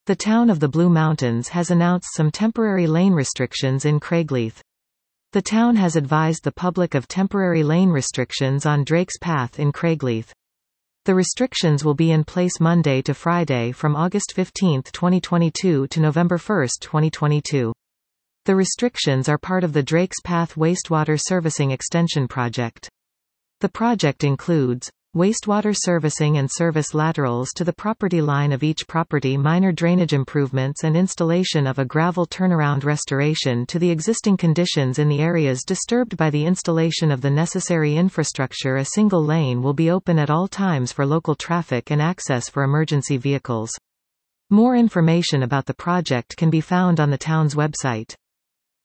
The town of the Blue Mountains has announced some temporary lane restrictions in Craigleith. The town has advised the public of temporary lane restrictions on Drake's Path in Craigleith. The restrictions will be in place Monday to Friday from August 15, 2022 to November 1, 2022. The restrictions are part of the Drake's Path wastewater servicing extension project. The project includes wastewater servicing and service laterals to the property line of each property, minor drainage improvements and installation of a gravel turnaround, restoration to the existing conditions in the areas disturbed by the installation of the necessary infrastructure. A single lane will be open at all times for local traffic and access for emergency vehicles. More information about the project can be found on the town's website.